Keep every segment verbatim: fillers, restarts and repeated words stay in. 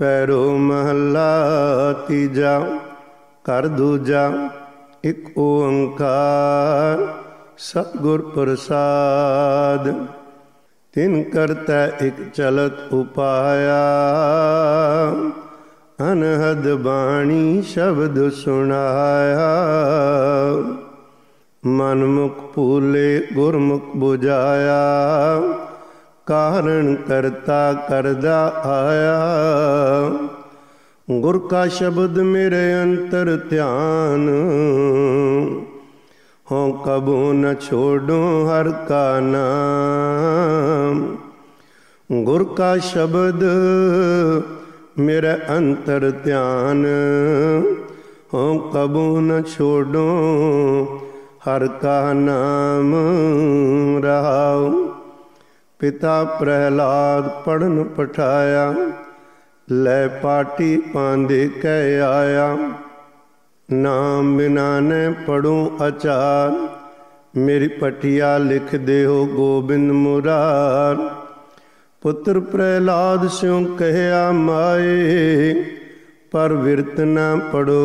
पैरो महला तीजा। कर दूजा एक ओंकार सतगुर प्रसाद। तिन करता एक चलत उपाया, अनहद बाणी शब्द सुनाया। मनमुख फूले गुरमुख बुझाया, कारण करता करदा आया। गुर का शब्द मेरे अंतर ध्यान, हों कबू न छोड़ूं हर का नाम। गुर का शब्द मेरे अंतर ध्यान, हों कबू न छोड़ूं हर का नाम। रहाओ पिता प्रहलाद पढ़न पठाया, लै पाटी पांदे कह आया। नाम बिना न पढ़ूं अचार, मेरी पटिया लिख दे हो गोबिंद मुरार। पुत्र प्रहलाद स्यों कहया माए, पर विरत न पढ़ो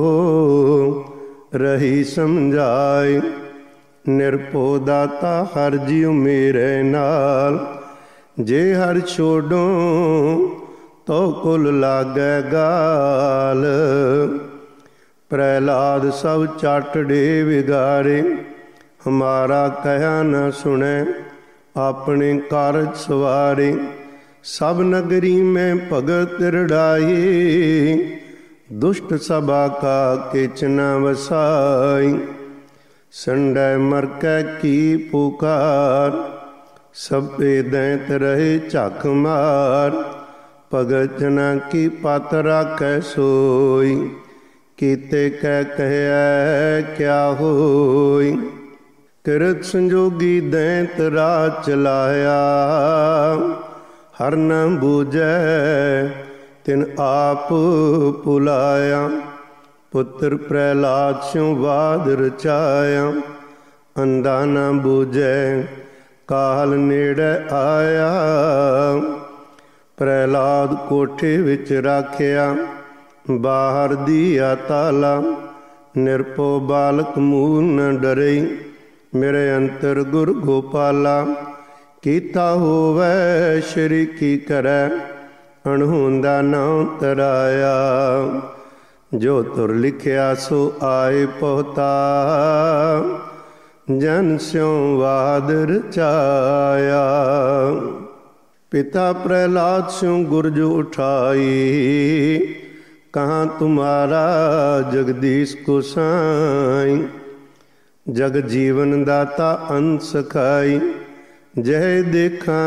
रही समझाए। निरपो दाता हर जीव मेरे नाल, जे हर छोड़ो तो कुल लागै गाल। प्रहलाद सब चाटड़े विगारे, हमारा कहा न सुने अपने कारज सवारे। सब नगरी में भगत रड़ाई, दुष्ट सभा का किच न वसाई। संडै मरकै की पुकार, सबे दैत रहे झक मार। भगत जना की पत राखै सोई, कीते कह कहै क्या होई। किरत संजोगी दैत राह चलाया, हर न बूझै तिन आप पुलाया। पुत्र प्रहलाद स्यों वाद रचाया, अंधा न बूझै काल नेड़े आया। प्रहलाद कोठे विच राखिया, बाहर दिया ताला। निरपो बालक मूल न डरई, मेरे अंतर गुर गोपाला। कीता होवै श्री की करै, अणहोंदा नाम तराया। जो तुर लिखिया सो आए पहुता, जन स्यों वाद रचाया। पिता प्रहलाद स्यों गुरज उठाई, कहाँ तुम्हारा जगदीश गोसाई। जग जीवन दाता अंत सखाई, जय देखा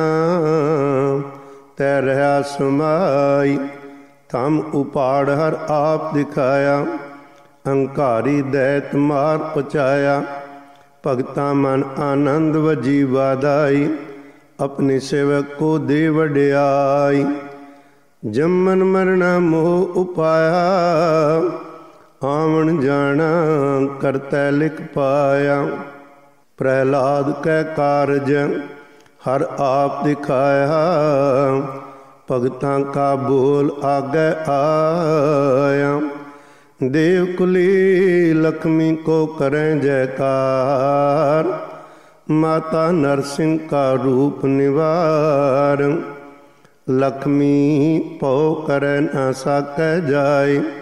तै रहा समाई। थम उपाड़ हर आप दिखाया, अंकारी दैत मार पचाया। भगता मन आनंद वजी वादाई, अपने सेवक को दे वड्याई। जमन मरना मोह उपाया, आवन जाना करतै लिख पाया। प्रहलाद कै कारज हर आप दिखाया, भगतां का बोल आगे आया। देवकुली लक्ष्मी को करें जयकार, माता नरसिंह का रूप निवार। लक्ष्मी पौ करे न साकै जाए,